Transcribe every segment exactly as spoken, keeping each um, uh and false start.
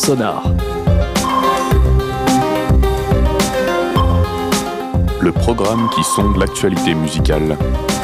Sonar. Le programme qui sonde l'actualité musicale.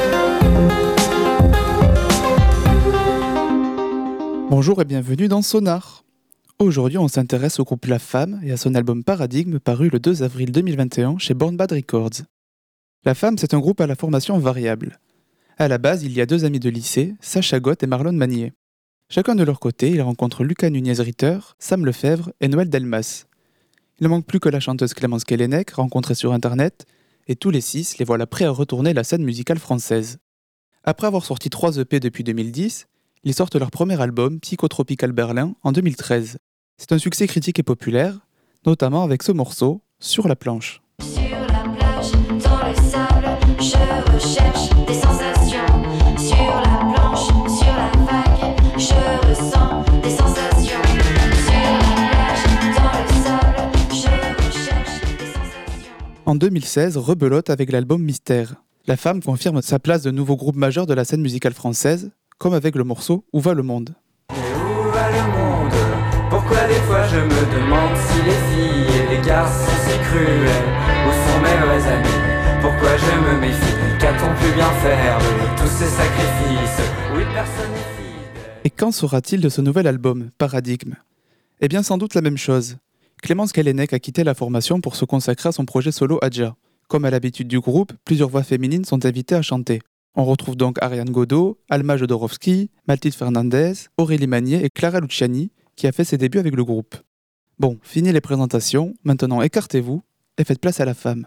Bonjour et bienvenue dans Sonar. Aujourd'hui, on s'intéresse au groupe La Femme et à son album Paradigme paru le deux avril deux mille vingt et un chez Born Bad Records. La Femme, c'est un groupe à la formation variable. À la base, il y a deux amis de lycée, Sacha Gott et Marlon Magnier. Chacun de leur côté, ils rencontrent Lucas Nunez-Ritter, Sam Lefebvre et Noël Delmas. Il ne manque plus que la chanteuse Clémence Kellenec, rencontrée sur Internet, et tous les six les voilà prêts à retourner la scène musicale française. Après avoir sorti trois E P depuis deux mille dix, ils sortent leur premier album, Psychotropical Berlin, en deux mille treize. C'est un succès critique et populaire, notamment avec ce morceau, Sur la planche. Sur la plage, dans le sable, je recherche des sensations. Sur la planche, sur la vague, je ressens des sensations. Sur la plage, dans le sable, je recherche des sensations. En deux mille seize, rebelote avec l'album Mystère. La Femme confirme sa place de nouveau groupe majeur de la scène musicale française, comme avec le morceau Où va le monde. Mais où va le monde ? Pourquoi des fois je me demande si les filles et les garçons sont si cruels ? Où sont mes vrais amis ? Pourquoi je me méfie ? Qu'a-t-on pu bien faire de tous ces sacrifices ? Oui, personne n'est fidèle. Et qu'en sera-t-il de ce nouvel album, Paradigme ? Eh bien sans doute la même chose. Clémence Kellenec a quitté la formation pour se consacrer à son projet solo Adja. Comme à l'habitude du groupe, plusieurs voix féminines sont invitées à chanter. On retrouve donc Ariane Godot, Alma Jodorowsky, Mathilde Fernandez, Aurélie Magnier et Clara Luciani, qui a fait ses débuts avec le groupe. Bon, fini les présentations, maintenant écartez-vous et faites place à La Femme.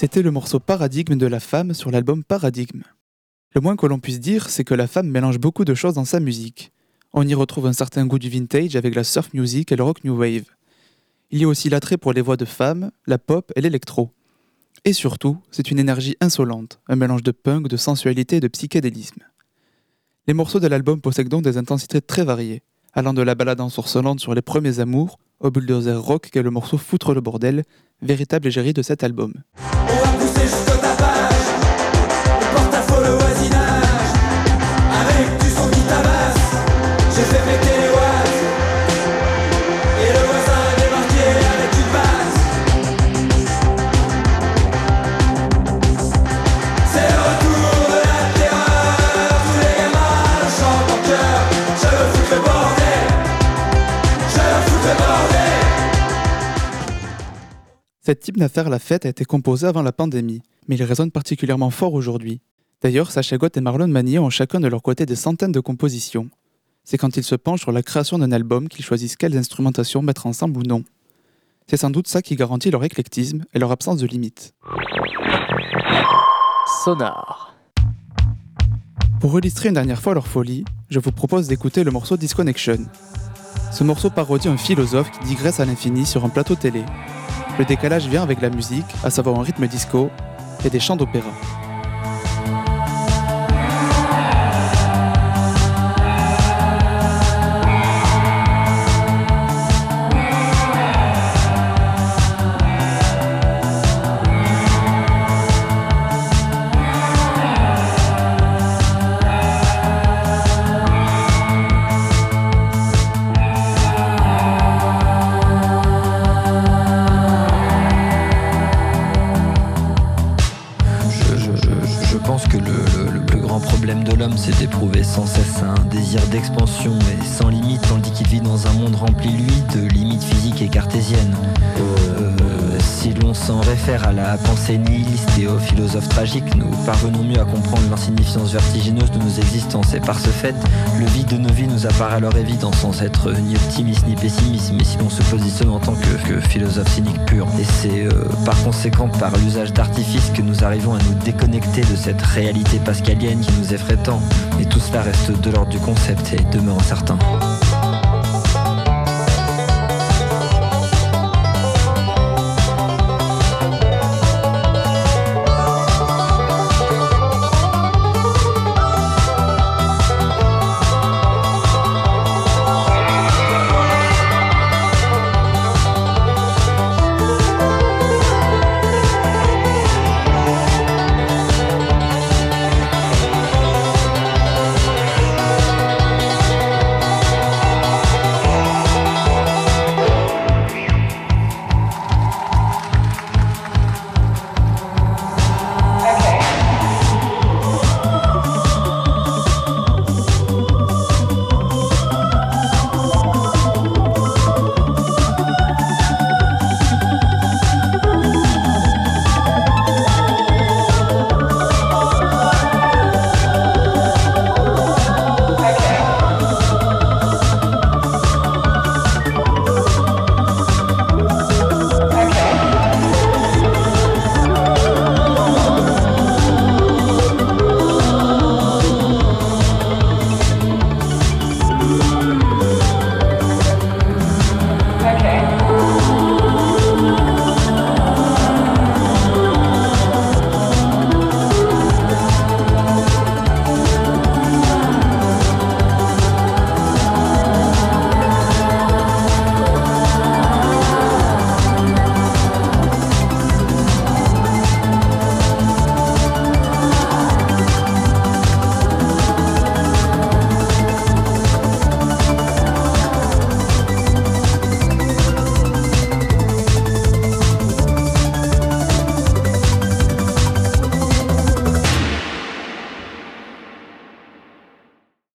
C'était le morceau Paradigme de La Femme sur l'album Paradigme. Le moins que l'on puisse dire, c'est que La Femme mélange beaucoup de choses dans sa musique. On y retrouve un certain goût du vintage avec la surf music et le rock new wave. Il y a aussi l'attrait pour les voix de femmes, la pop et l'électro. Et surtout, c'est une énergie insolente, un mélange de punk, de sensualité et de psychédélisme. Les morceaux de l'album possèdent donc des intensités très variées, allant de la balade ensorcelante sur les premiers amours au bulldozer rock qu'est le morceau Foutre le bordel, véritable égérie de cet album. On va pousser jusqu'au tapage, on porte à faux le voisinage, avec du son qui tabasse, j'ai fait péter les watts, et le voisin a débarqué avec une basse. C'est le retour de la terreur, tous les gamins le chantent en chœur, je veux foutre le bordel, je veux foutre le bordel. Cet hymne à faire la fête a été composé avant la pandémie, mais il résonne particulièrement fort aujourd'hui. D'ailleurs, Sacha Gott et Marlon Manier ont chacun de leur côté des centaines de compositions. C'est quand ils se penchent sur la création d'un album qu'ils choisissent quelles instrumentations mettre ensemble ou non. C'est sans doute ça qui garantit leur éclectisme et leur absence de limites. Sonar. Pour illustrer une dernière fois leur folie, je vous propose d'écouter le morceau Disconnection. Ce morceau parodie un philosophe qui digresse à l'infini sur un plateau télé. Le décalage vient avec la musique, à savoir un rythme disco et des chants d'opéra. C'est d'éprouver sans cesse un désir d'expansion et sans limite, tandis qu'il vit dans un monde rempli, lui, de limites physiques et cartésiennes. Euh, si l'on s'en réfère à la pensée nihiliste et aux philosophes tragiques, nous parvenons mieux à comprendre l'insignifiance vertigineuse de nos existences. Et par ce fait, le vide de nos vies nous apparaît alors évident, sans être ni optimiste ni pessimiste, mais si l'on se positionne en tant que, que philosophe cynique pur. Et c'est euh, par conséquent par l'usage d'artifices que nous arrivons à nous déconnecter de cette réalité pascalienne qui nous effraie tant. Et tout cela reste de l'ordre du concept et demeure incertain.